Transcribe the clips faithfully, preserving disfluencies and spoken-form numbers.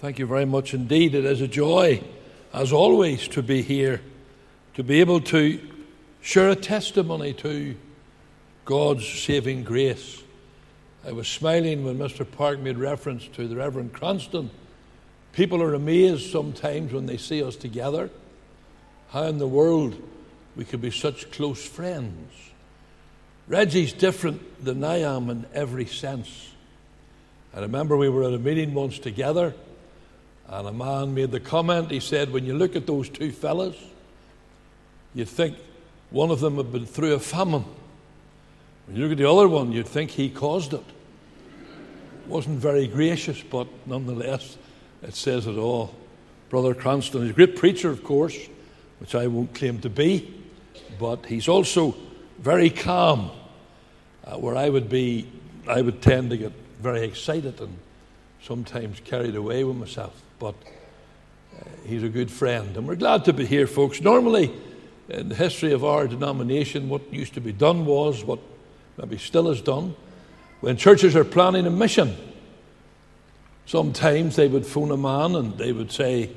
Thank you very much indeed. It is a joy, as always, to be here, to be able to share a testimony to God's saving grace. I was smiling when Mister Park made reference to the Reverend Cranston. People are amazed sometimes when they see us together, how in the world we could be such close friends. Reggie's different than I am in every sense. I remember we were at a meeting once together, and a man made the comment, he said, when you look at those two fellas, you'd think one of them had been through a famine. When you look at the other one, you'd think he caused it. Wasn't very gracious, but nonetheless, it says it all. Brother Cranston is a great preacher, of course, which I won't claim to be, but he's also very calm, uh, where I would be, I would tend to get very excited and sometimes carried away with myself. But uh, he's a good friend, and we're glad to be here, folks. Normally, in the history of our denomination, what used to be done was, what maybe still is done, when churches are planning a mission, sometimes they would phone a man and they would say,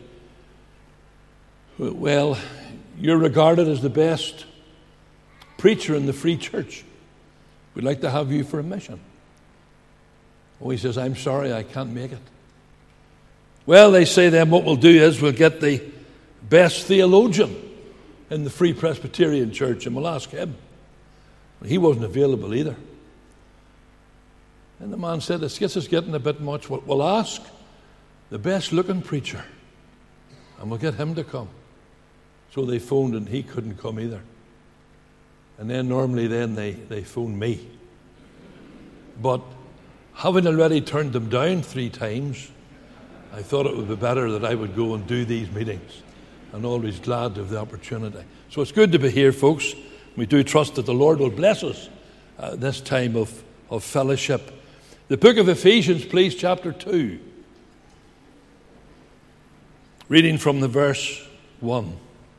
well, you're regarded as the best preacher in the free church. We'd like to have you for a mission. Oh, he says, I'm sorry, I can't make it. Well, they say then what we'll do is we'll get the best theologian in the Free Presbyterian Church and we'll ask him. He wasn't available either. And the man said, this gets us getting a bit much. We'll ask the best looking preacher and we'll get him to come. So they phoned and he couldn't come either. And then normally then they, they phone me. But having already turned them down three times, I thought it would be better that I would go and do these meetings. I'm always glad to have the opportunity. So it's good to be here, folks. We do trust that the Lord will bless us uh, this time of, of fellowship. The book of Ephesians, please, chapter two. Reading from the verse one.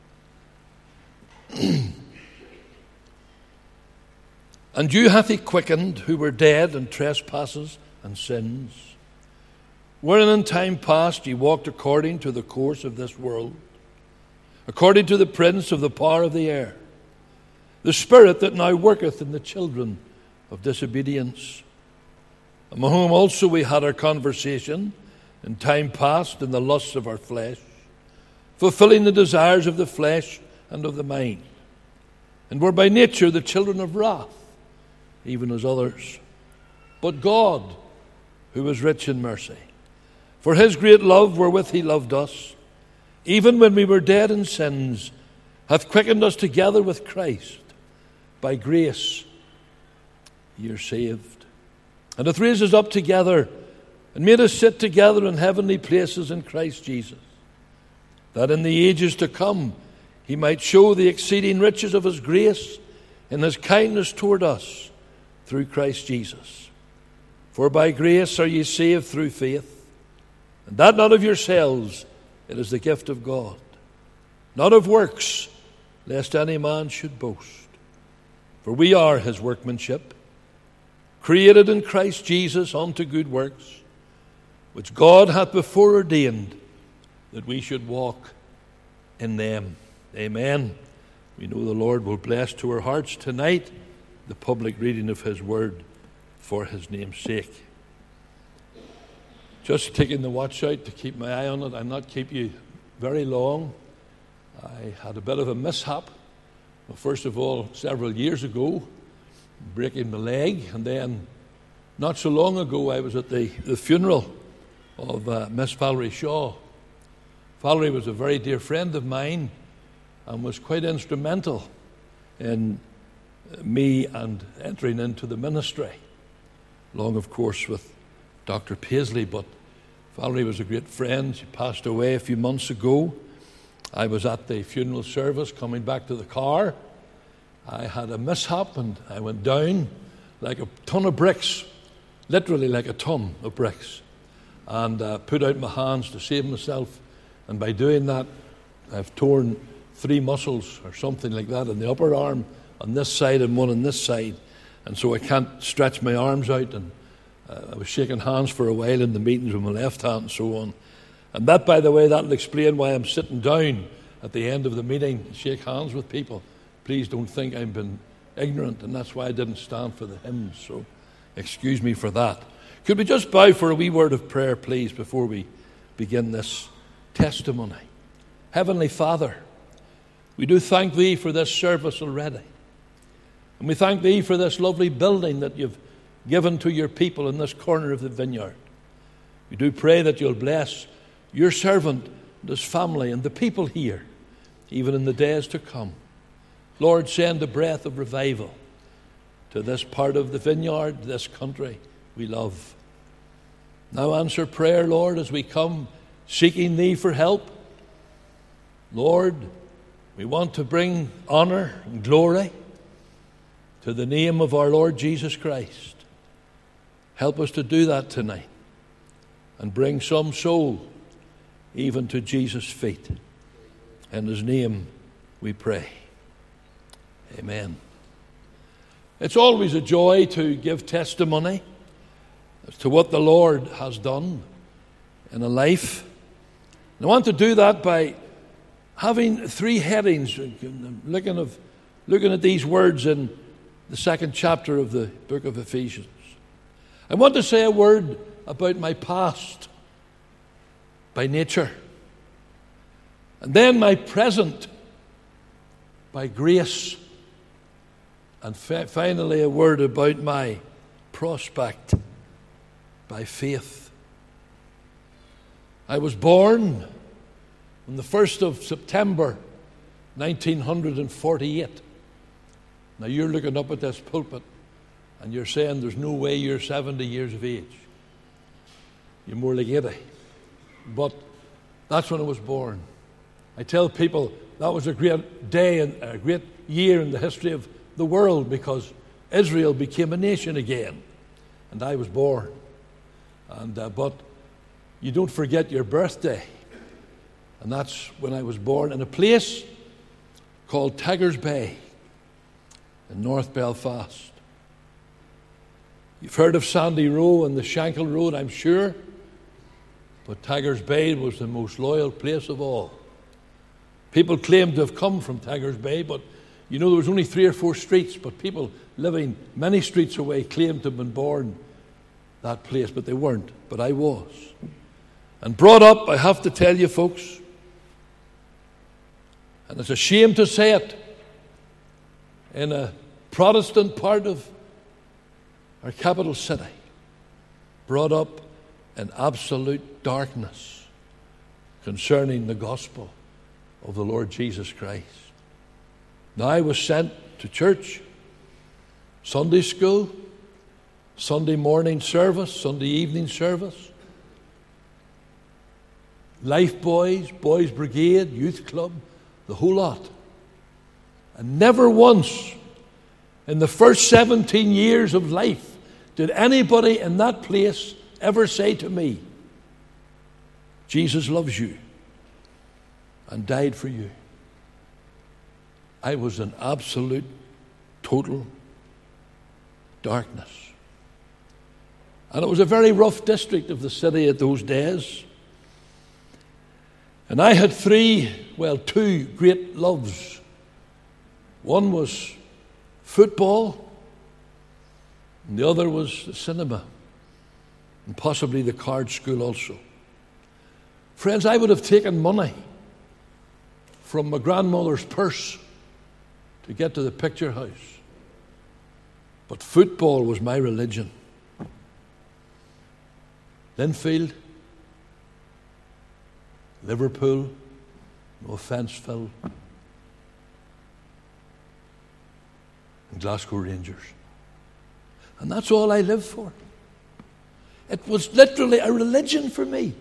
And you hath he quickened who were dead in trespasses and sins, wherein in time past ye walked according to the course of this world, according to the prince of the power of the air, the spirit that now worketh in the children of disobedience, among whom also we had our conversation in time past in the lusts of our flesh, fulfilling the desires of the flesh and of the mind, and were by nature the children of wrath, even as others. But God, who is rich in mercy, for his great love wherewith he loved us, even when we were dead in sins, hath quickened us together with Christ. By grace ye are saved. And hath raised us up together, and made us sit together in heavenly places in Christ Jesus, that in the ages to come he might show the exceeding riches of his grace in his kindness toward us, through Christ Jesus. For by grace are ye saved through faith, and that not of yourselves, it is the gift of God, not of works, lest any man should boast. For we are his workmanship, created in Christ Jesus unto good works, which God hath before ordained that we should walk in them. Amen. We know the Lord will bless to our hearts tonight the public reading of his word for his name's sake. Just taking the watch out to keep my eye on it. I'll not keep you very long. I had a bit of a mishap. Well, first of all, several years ago, breaking my leg, and then not so long ago I was at the, the funeral of uh, Miss Valerie Shaw. Valerie was a very dear friend of mine and was quite instrumental in me and entering into the ministry, along of course with Doctor Paisley. But Valerie was a great friend. She passed away a few months ago. I was at the funeral service coming back to the car. I had a mishap and I went down like a ton of bricks, literally like a ton of bricks, and uh, put out my hands to save myself. And by doing that, I've torn three muscles or something like that in the upper arm on this side and one on this side, and so I can't stretch my arms out. And uh, I was shaking hands for a while in the meetings with my left hand and so on. And that, by the way, that'll explain why I'm sitting down at the end of the meeting to shake hands with people. Please don't think I've been ignorant, and that's why I didn't stand for the hymns. So excuse me for that. Could we just bow for a wee word of prayer, please, before we begin this testimony? Heavenly Father, we do thank Thee for this service already. And we thank Thee for this lovely building that You've given to Your people in this corner of the vineyard. We do pray that You'll bless Your servant and his family and the people here, even in the days to come. Lord, send a breath of revival to this part of the vineyard, this country we love. Now answer prayer, Lord, as we come seeking Thee for help. Lord, we want to bring honor and glory to the name of our Lord Jesus Christ. Help us to do that tonight and bring some soul even to Jesus' feet. In His name we pray. Amen. It's always a joy to give testimony as to what the Lord has done in a life. And I want to do that by having three headings, looking, of, looking at these words in the second chapter of the book of Ephesians. I want to say a word about my past by nature, and then my present by grace, and fa- finally a word about my prospect by faith. I was born on the first of September nineteen forty-eight. Now you're looking up at this pulpit and you're saying there's no way you're seventy years of age. You're more like eighty. But that's when I was born. I tell people that was a great day and a great year in the history of the world, because Israel became a nation again, and I was born. And uh, but you don't forget your birthday, and that's when I was born in a place called Taggers Bay in North Belfast. You've heard of Sandy Row and the Shankill Road, I'm sure, but Taggers Bay was the most loyal place of all. People claimed to have come from Taggers Bay, but you know there was only three or four streets, but people living many streets away claimed to have been born that place, but they weren't. But I was. And brought up, I have to tell you folks, and it's a shame to say it, in a Protestant part of our capital city, brought up in absolute darkness concerning the gospel of the Lord Jesus Christ. Now I was sent to church, Sunday school, Sunday morning service, Sunday evening service, Life Boys, Boys Brigade, Youth Club, the whole lot. And never once in the first seventeen years of life did anybody in that place ever say to me, Jesus loves you and died for you. I was in absolute, total darkness. And it was a very rough district of the city at those days. And I had three, well, two great loves. One was football, and the other was the cinema, and possibly the card school also. Friends, I would have taken money from my grandmother's purse to get to the picture house. But football was my religion. Linfield, Liverpool, no offence, Phil, and Glasgow Rangers. And that's all I lived for. It was literally a religion for me.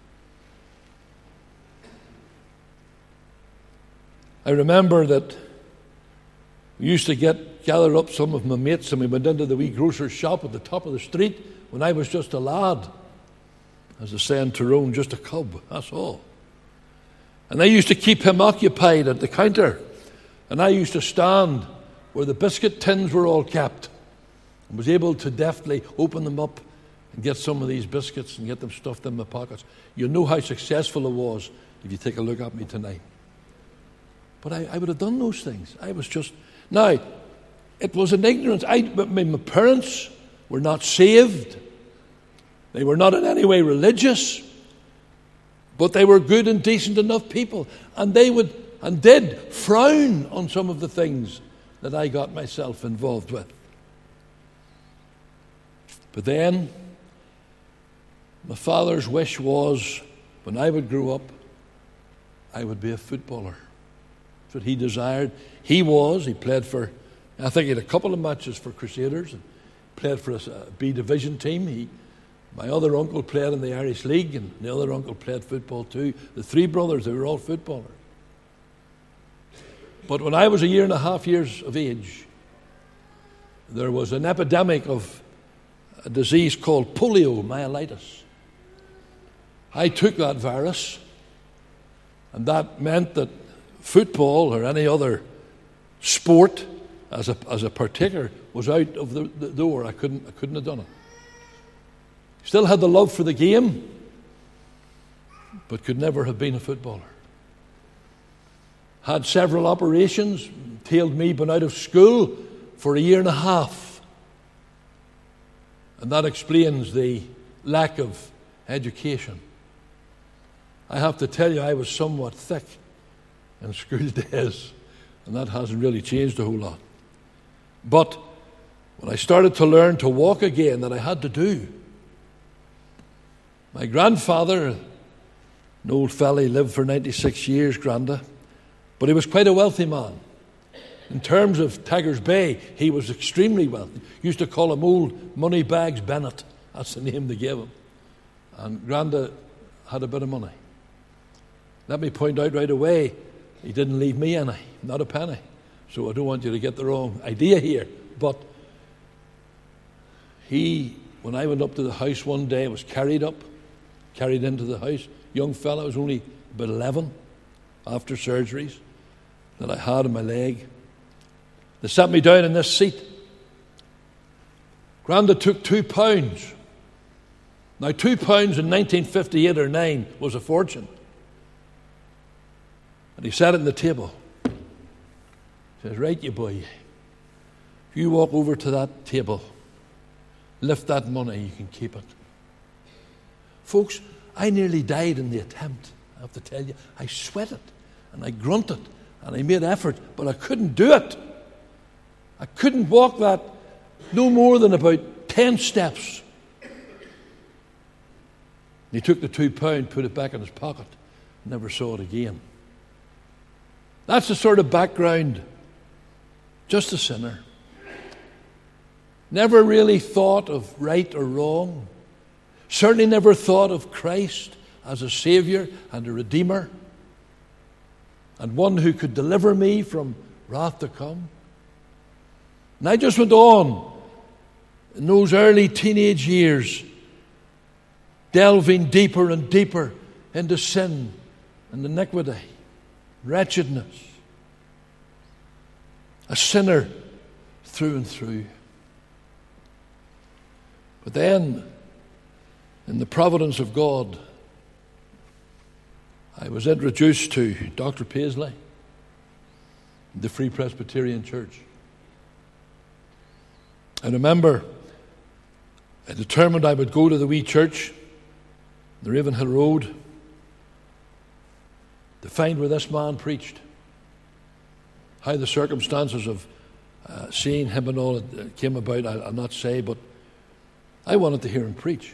I remember that we used to get gather up some of my mates, and we went into the wee grocer's shop at the top of the street when I was just a lad. As they say in Tyrone, just a cub, that's all. And they used to keep him occupied at the counter, and I used to stand where the biscuit tins were all kept and was able to deftly open them up and get some of these biscuits and get them stuffed in my pockets. You'll know how successful I was if you take a look at me tonight. But I, I would have done those things. I was just... Now, it was an ignorance. I, my, my parents were not saved. They were not in any way religious. But they were good and decent enough people. And they would, and did, frown on some of the things that I got myself involved with. But then, my father's wish was, when I would grow up, I would be a footballer. That's what he desired. He was. He played for, I think he had a couple of matches for Crusaders, and played for a B division team. He, my other uncle played in the Irish League, and the other uncle played football too. The three brothers, they were all footballers. But when I was a year and a half years of age, there was an epidemic of a disease called poliomyelitis. I took that virus, and that meant that football or any other sport as a as a partaker was out of the, the door. I couldn't I couldn't have done it. Still had the love for the game, but could never have been a footballer. Had several operations, tailed me been out of school for a year and a half. And that explains the lack of education. I have to tell you, I was somewhat thick in school days, and that hasn't really changed a whole lot. But when I started to learn to walk again, that I had to do, my grandfather, an old fella, he lived for ninety-six years, Granda, but he was quite a wealthy man. In terms of Taggers Bay, he was extremely wealthy. Used to call him Old Moneybags Bennett. That's the name they gave him. And Granda had a bit of money. Let me point out right away, he didn't leave me any, not a penny. So I don't want you to get the wrong idea here. But he, when I went up to the house one day, was carried up, carried into the house. Young fella, I was only about eleven, after surgeries that I had in my leg. They sat me down in this seat. Granda took two pounds. Now, two pounds in nineteen fifty-eight or nine was a fortune. And he sat at the table. He says, right, you boy, if you walk over to that table, lift that money, you can keep it. Folks, I nearly died in the attempt, I have to tell you. I sweated, and I grunted, and I made effort, but I couldn't do it. I couldn't walk that no more than about ten steps. He took the two pound, put it back in his pocket, never saw it again. That's the sort of background. Just a sinner. Never really thought of right or wrong. Certainly never thought of Christ as a Savior and a Redeemer, and one who could deliver me from wrath to come. And I just went on in those early teenage years, delving deeper and deeper into sin and iniquity, wretchedness. A sinner through and through. But then, in the providence of God, I was introduced to Doctor Paisley, the Free Presbyterian Church. I remember I determined I would go to the wee church, the Ravenhill Road, to find where this man preached. How the circumstances of uh, seeing him and all it came about, I'll, I'll not say, but I wanted to hear him preach.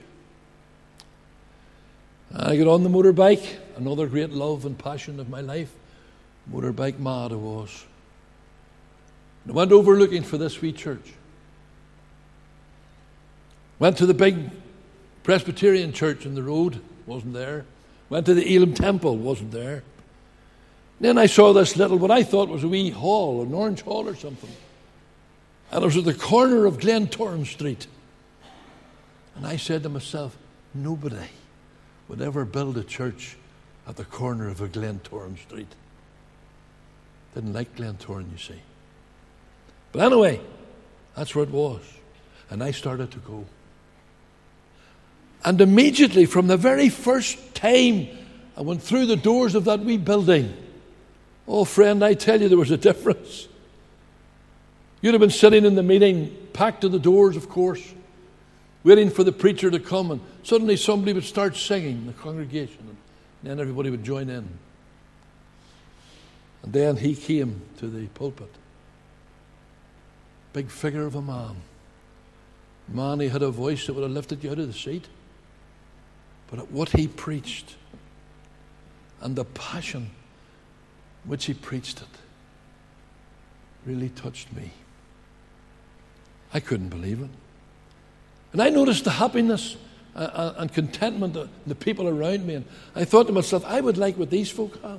And I got on the motorbike, another great love and passion of my life. Motorbike mad I was. And I went over looking for this wee church. Went to the big Presbyterian church in the road, wasn't there. Went to the Elim Temple, wasn't there. Then I saw this little, what I thought was a wee hall, an orange hall or something. And it was at the corner of Glentoran Street. And I said to myself, nobody would ever build a church at the corner of a Glentoran Street. Didn't like Glentoran, you see. But anyway, that's where it was. And I started to go. And immediately, from the very first time I went through the doors of that wee building, oh, friend, I tell you, there was a difference. You'd have been sitting in the meeting, packed to the doors, of course, waiting for the preacher to come, and suddenly somebody would start singing in the congregation, and then everybody would join in. And then he came to the pulpit. Big figure of a man. Man, he had a voice that would have lifted you out of the seat. But at what he preached and the passion which he preached it really touched me. I couldn't believe it. And I noticed the happiness and contentment of the people around me. And I thought to myself, I would like what these folk have.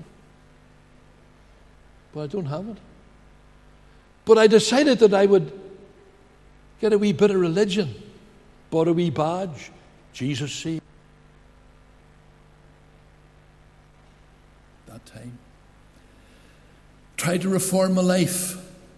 But I don't have it. But I decided that I would get a wee bit of religion. Bought a wee badge. Jesus saved. That time. Tried to reform my life.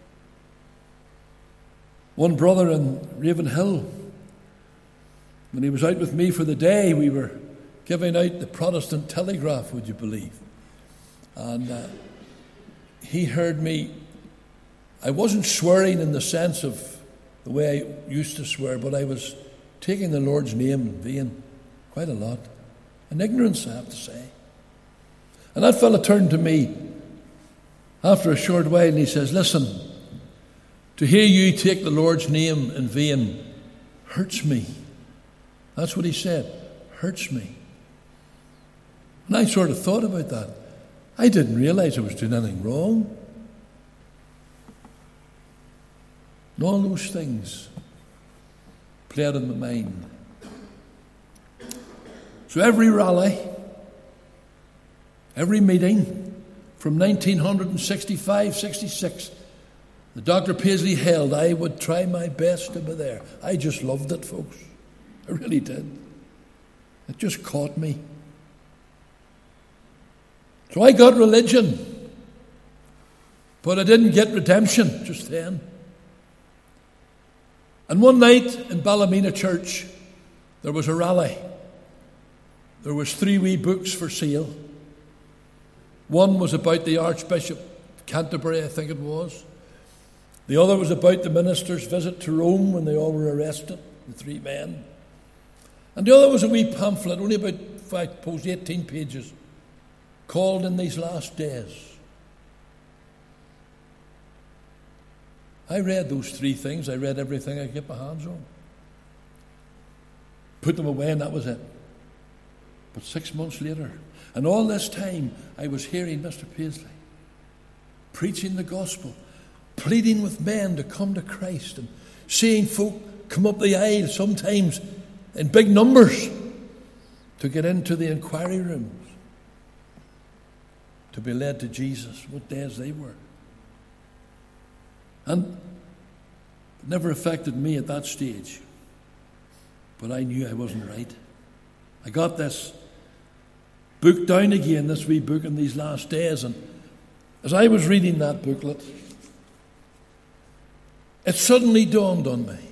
One brother in Ravenhill, when he was out with me for the day, we were giving out the Protestant Telegraph, would you believe? And uh, he heard me. I wasn't swearing in the sense of the way I used to swear, but I was taking the Lord's name in vain quite a lot. In ignorance, I have to say. And that fella turned to me after a short while and he says, listen, to hear you take the Lord's name in vain hurts me. That's what he said. Hurts me. And I sort of thought about that. I didn't realize I was doing anything wrong. And all those things played in my mind. So every rally, every meeting from nineteen sixty-five sixty-six, the Doctor Paisley held, I would try my best to be there. I just loved it, folks. I really did. It just caught me. So I got religion, but I didn't get redemption just then. And one night in Ballymena Church, there was a rally. There was three wee books for sale. One was about the Archbishop of Canterbury, I think it was. The other was about the minister's visit to Rome when they all were arrested, the three men. And the other was a wee pamphlet, only about five, suppose, eighteen pages, called In These Last Days. I read those three things. I read everything I could get my hands on. Put them away and that was it. But six months later, and all this time, I was hearing Mister Paisley preaching the gospel, pleading with men to come to Christ, and seeing folk come up the aisle, sometimes in big numbers, to get into the inquiry rooms, to be led to Jesus. What days they were. And it never affected me at that stage. But I knew I wasn't right. I got this book down again, this wee book In These Last Days, and as I was reading that booklet, it suddenly dawned on me.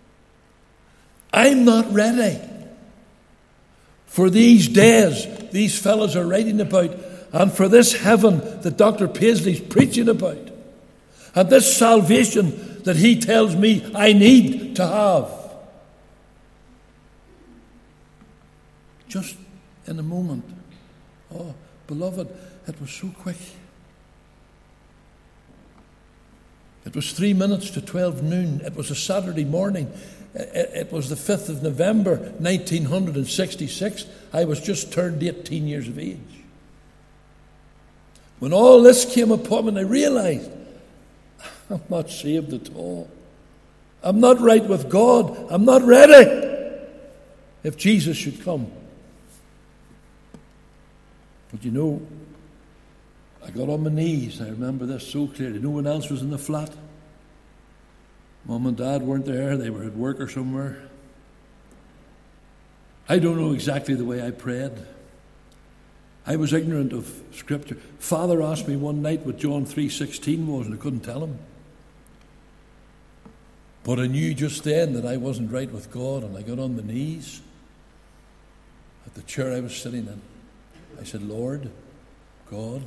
I'm not ready for these days these fellows are writing about, and for this heaven that Doctor Paisley's preaching about, and this salvation that he tells me I need to have. Just in a moment. Oh, beloved, it was so quick. It was three minutes to twelve noon. It was a Saturday morning. It was the fifth of November, nineteen sixty-six. I was just turned eighteen years of age. When all this came upon me, and I realized I'm not saved at all. I'm not right with God. I'm not ready if Jesus should come. But you know, I got on my knees. I remember this so clearly. No one else was in the flat. Mum and Dad weren't there. They were at work or somewhere. I don't know exactly the way I prayed. I was ignorant of Scripture. Father asked me one night what John three sixteen was, and I couldn't tell him. But I knew just then that I wasn't right with God, and I got on my knees. at the chair I was sitting in. I said, Lord, God,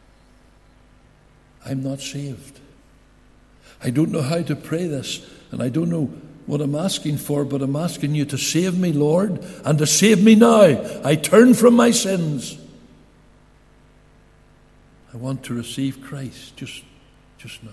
I'm not saved. I don't know how to pray this, and I don't know what I'm asking for, but I'm asking you to save me, Lord, and to save me now. I turn from my sins. I want to receive Christ just, just now.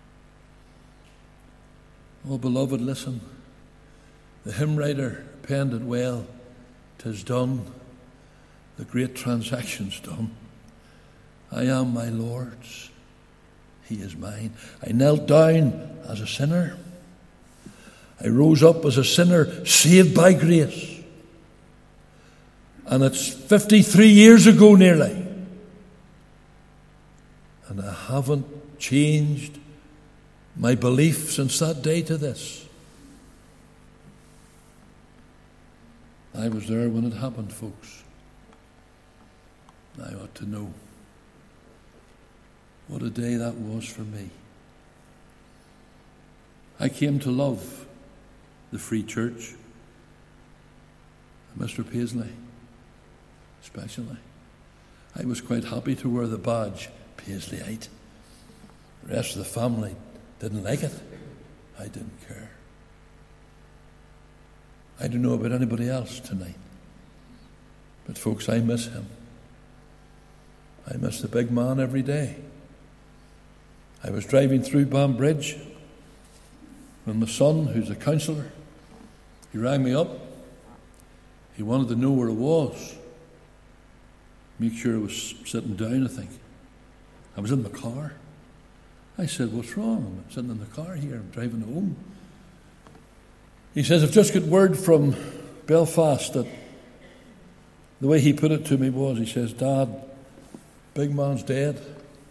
Oh, beloved, listen. The hymn writer penned it well. 'Tis done. The great transaction's done. I am my Lord's. He is mine. I knelt down as a sinner. I rose up as a sinner saved by grace. And it's fifty-three years ago nearly. And I haven't changed my belief since that day to this. I was there when it happened, folks. I ought to know what a day that was for me. I came to love the Free Church, Mister Paisley especially. I was quite happy to wear the badge, Paisleyite. The rest of the family didn't like it. I didn't care. I don't know about anybody else tonight, but folks, I miss him. I miss the big man every day. I was driving through Banbridge when my son, who's a counsellor, he rang me up. He wanted to know where I was. Make sure I was sitting down, I think. I was in the car. I said, what's wrong? I'm sitting in the car here. I'm driving home. He says, I've just got word from Belfast that the way he put it to me was, he says, Dad, big man's dead.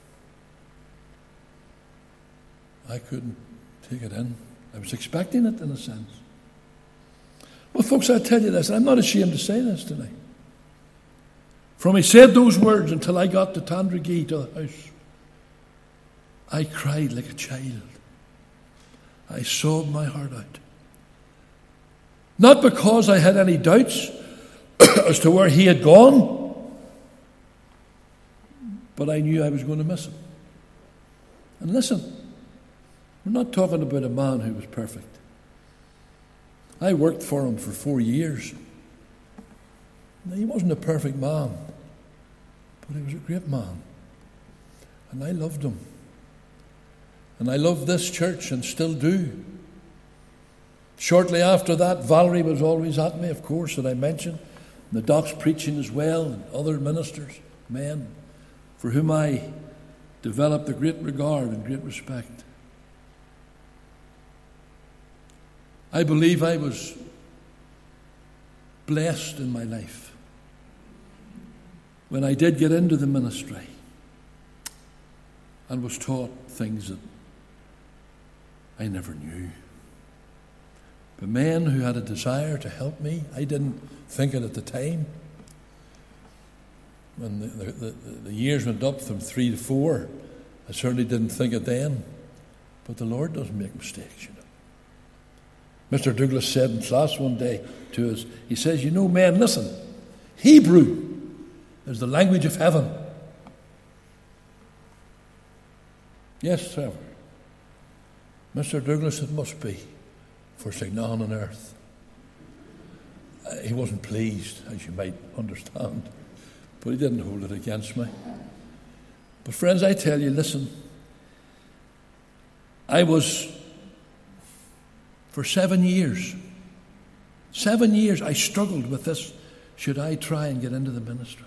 I couldn't take it in. I was expecting it in a sense. Well, folks, I tell you this, and I'm not ashamed to say this tonight. From he said those words until I got to Tandragee, to the house, I cried like a child. I sobbed my heart out. Not because I had any doubts as to where he had gone, but I knew I was going to miss him. And listen, we're not talking about a man who was perfect. I worked for him for four years. Now, he wasn't a perfect man, but he was a great man. And I loved him. And I loved this church and still do. Shortly after that, Valerie was always at me, of course, that I mentioned. And the doc's preaching as well, and other ministers, men, for whom I developed a great regard and great respect. I believe I was blessed in my life when I did get into the ministry and was taught things that I never knew. But men who had a desire to help me, I didn't think it at the time. When the, the, the, the years went up from three to four, I certainly didn't think it then. But the Lord doesn't make mistakes, you know. Mister Douglas said in class one day to us, he says, you know, men, listen, Hebrew is the language of heaven. Yes, sir. Mister Douglas, it must be for Signon on earth. Uh, he wasn't pleased, as you might understand, but he didn't hold it against me. But friends, I tell you, listen, I was, for seven years, seven years I struggled with this, should I try and get into the ministry?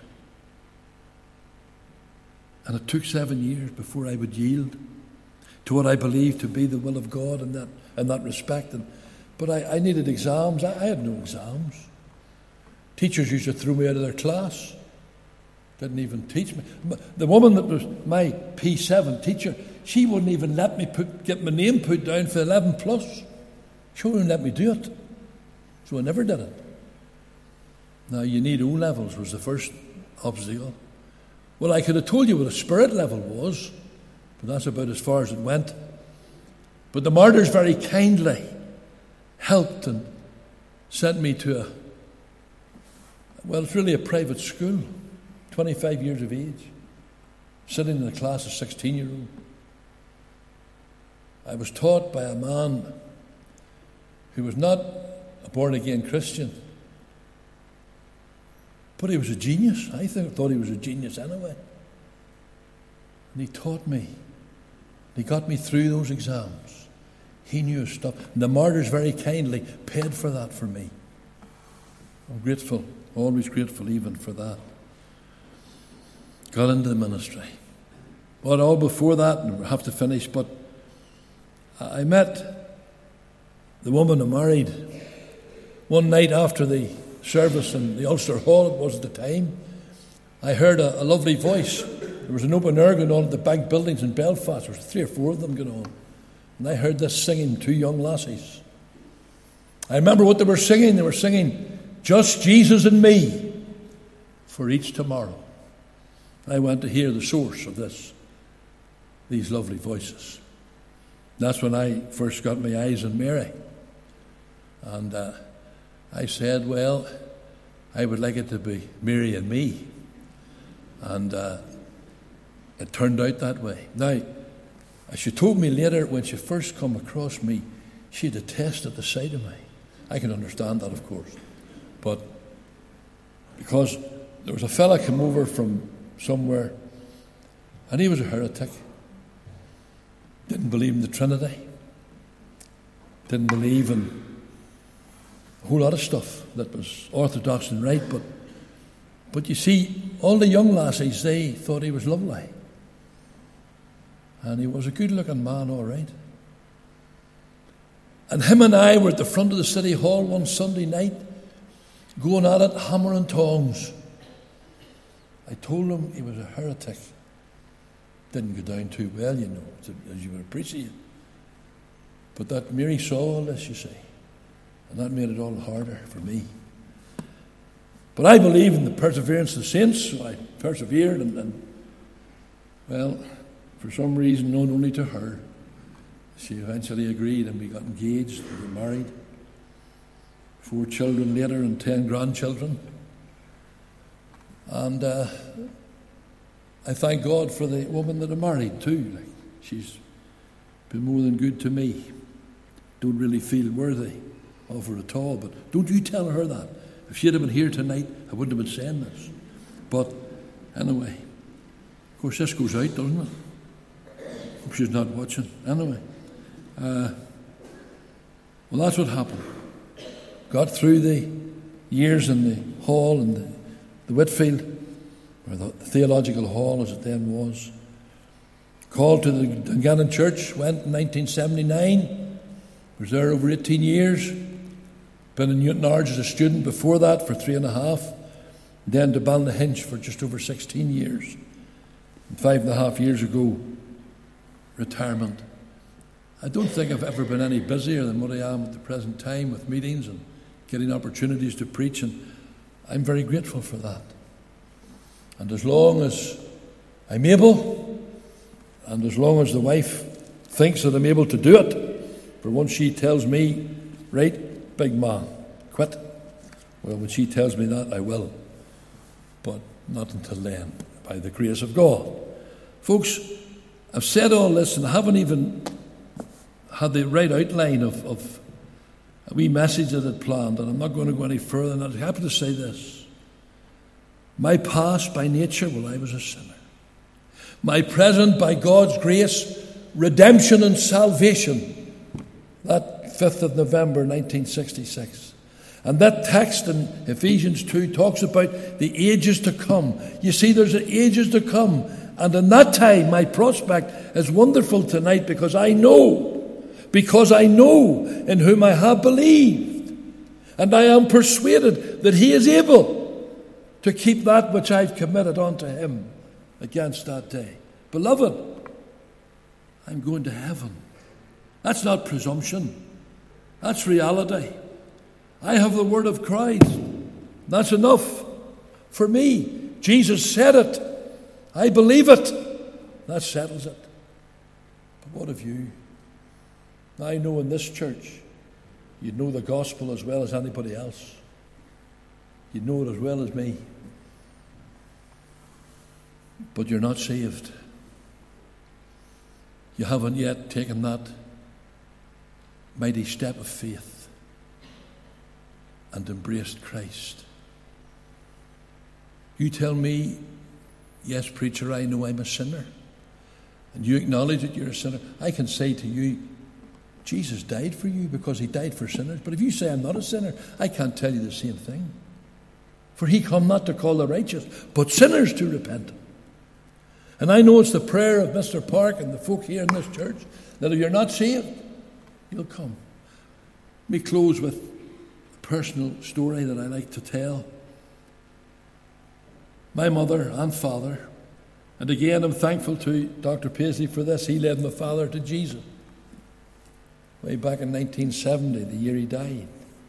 And it took seven years before I would yield to what I believed to be the will of God in that, in that respect. And, but I, I needed exams. I, I had no exams. Teachers used to throw me out of their class. Didn't even teach me. The woman that was my P seven teacher, she wouldn't even let me put, get my name put down for eleven plus. She wouldn't let me do it. So I never did it. Now, you need O-levels was the first obstacle. Well, I could have told you what a spirit level was, but that's about as far as it went. But the martyrs very kindly helped and sent me to a, Well, it's really a private school, twenty-five years of age, sitting in a class of sixteen-year-olds. I was taught by a man who was not a born-again Christian, but he was a genius. I th- thought he was a genius anyway. And he taught me. He got me through those exams. He knew his stuff. And the martyrs very kindly paid for that for me. I'm grateful, always grateful even for that. Got into the ministry. But all before that, and I have to finish, but I met the woman I married one night after the service in the Ulster Hall, it was at the time. I heard a, a lovely voice. There was an open air going on at the bank buildings in Belfast. There was three or four of them going on. And I heard this singing, two young lassies. I remember what they were singing. They were singing, "Just Jesus and me for each tomorrow." I went to hear the source of this, these lovely voices. That's when I first got my eyes on Mary. And uh, I said, well, I would like it to be Mary and me. And uh, it turned out that way. Now, as she told me later, when she first come across me, she detested the sight of me. I can understand that, of course. But because there was a fella come over from somewhere, and he was a heretic. Didn't believe in the Trinity. Didn't believe in a whole lot of stuff that was orthodox and right. But, but you see, all the young lassies, they thought he was lovely. And he was a good-looking man, all right. And him and I were at the front of the City Hall one Sunday night, going at it, hammer and tongs. I told him he was a heretic. Didn't go down too well, you know, as you would appreciate. But that Mary saw all this, you see, and that made it all harder for me. But I believe in the perseverance of the saints, so I persevered, and, and well, for some reason known only to her, she eventually agreed, and we got engaged, we were married. Four children later and ten grandchildren. And uh, I thank God for the woman that I married too. Like, she's been more than good to me. Don't really feel worthy of her at all, but don't you tell her that. If she'd have been here tonight, I wouldn't have been saying this. But anyway, of course this goes out, doesn't it? Hope she's not watching. Anyway, uh, well, that's what happened. Got through the years in the hall and the, the Whitfield, or the theological hall as it then was. Called to the Dungannon Church, went in nineteen seventy-nine, was there over eighteen years. Been in Newtownards as a student before that for three and a half. Then to Ballynahinch for just over sixteen years. And five and a half years ago, retirement. I don't think I've ever been any busier than what I am at the present time with meetings and getting opportunities to preach, and I'm very grateful for that. And as long as I'm able, and as long as the wife thinks that I'm able to do it, for once she tells me, right, big man, quit. Well, when she tells me that, I will. But not until then, by the grace of God. Folks, I've said all this, and I haven't even had the right outline of, of a wee message that I'd planned, and I'm not going to go any further than that. I happen to say this. My past by nature, well, I was a sinner. My present by God's grace, redemption and salvation. That fifth of November nineteen sixty-six. And that text in Ephesians two talks about the ages to come. You see, there's ages to come. And in that time, my prospect is wonderful tonight, because I know, because I know in whom I have believed. And I am persuaded that he is able to keep that which I've committed unto him against that day. Beloved, I'm going to heaven. That's not presumption. That's reality. I have the word of Christ. That's enough for me. Jesus said it. I believe it. That settles it. But what of you? I know in this church, you know the gospel as well as anybody else. You know it as well as me. But you're not saved. You haven't yet taken that mighty step of faith and embraced Christ. You tell me, yes, preacher, I know I'm a sinner. And you acknowledge that you're a sinner. I can say to you, Jesus died for you because he died for sinners. But if you say I'm not a sinner, I can't tell you the same thing. For he come not to call the righteous, but sinners to repent. And I know it's the prayer of Mister Park and the folk here in this church that if you're not saved, you'll come. Let me close with a personal story that I like to tell. My mother and father, and again I'm thankful to Doctor Paisley for this, he led my father to Jesus way back in nineteen seventy, the year he died.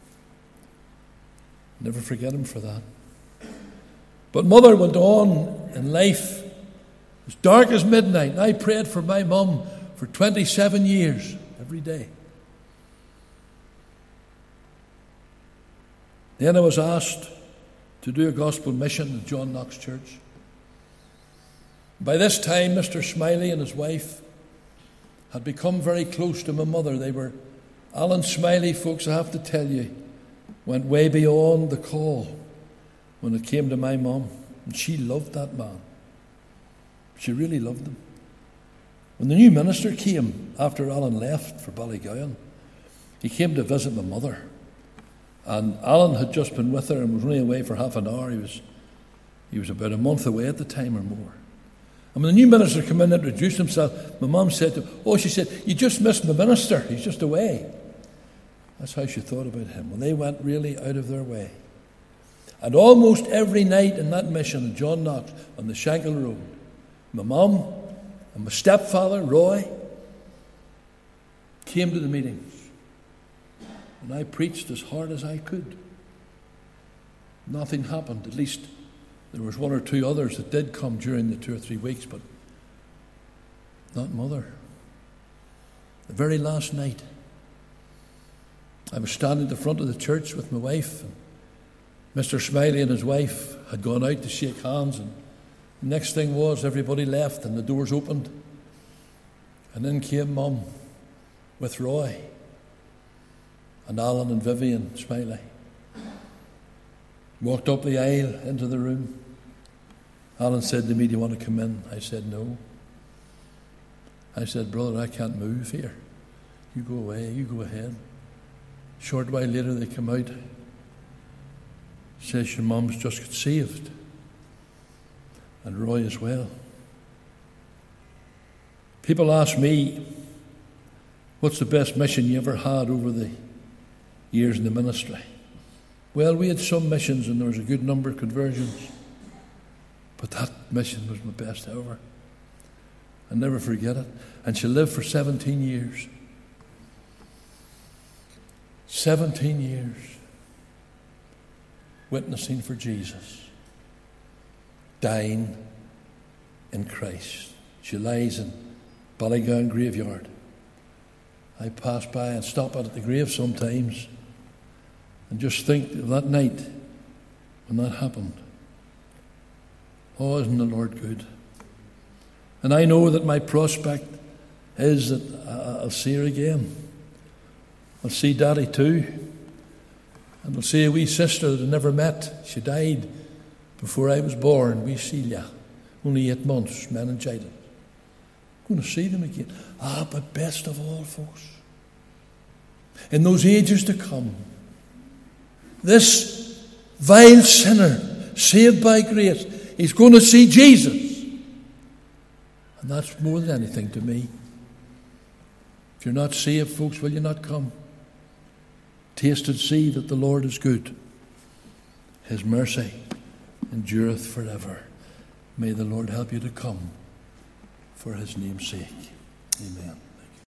Never forget him for that. But mother went on in life as dark as midnight, and I prayed for my mum for twenty-seven years every day. Then I was asked to do a gospel mission at John Knox Church. By this time, Mister Smiley and his wife had become very close to my mother. They were, Alan Smiley, folks, I have to tell you, went way beyond the call when it came to my mum. And she loved that man. She really loved him. When the new minister came after Alan left for Ballygowan, he came to visit my mother. And Alan had just been with her and was only away for half an hour. He was, he was about a month away at the time or more. And when the new minister came in and introduced himself, my mum said to him, oh, she said, you just missed the minister. He's just away. That's how she thought about him. Well, they went really out of their way. And almost every night in that mission at John Knox on the Shankill Road, my mum and my stepfather, Roy, came to the meetings. And I preached as hard as I could. Nothing happened. At least there was one or two others that did come during the two or three weeks, but not mother. The very last night, I was standing at the front of the church with my wife. And Mister Smiley and his wife had gone out to shake hands, and the next thing was everybody left and the doors opened. And in came Mum with Roy and Alan and Vivian Smiley. Walked up the aisle into the room. Alan said to me, do you want to come in? I said, no. I said, brother, I can't move here. You go away, you go ahead. Short while later they come out. Says your mum's just got saved. And Roy as well. People ask me, what's the best mission you ever had over the years in the ministry? Well, we had some missions and there was a good number of conversions. But that mission was my best ever. I'll never forget it. And she lived for seventeen years. seventeen years. Witnessing for Jesus. Dying in Christ. She lies in Ballygowan graveyard. I pass by and stop at the grave sometimes and just think of that night when that happened. Oh, isn't the Lord good? And I know that my prospect is that I'll see her again. I'll see Daddy too. And I'll see a wee sister that I never met. She died before I was born, wee Celia. Only eight months, meningitis. I'm going to see them again. Ah, but best of all, folks, in those ages to come, this vile sinner, saved by grace, he's going to see Jesus. And that's more than anything to me. If you're not saved, folks, will you not come? Taste and see that the Lord is good. His mercy endureth forever. May the Lord help you to come for his name's sake. Amen.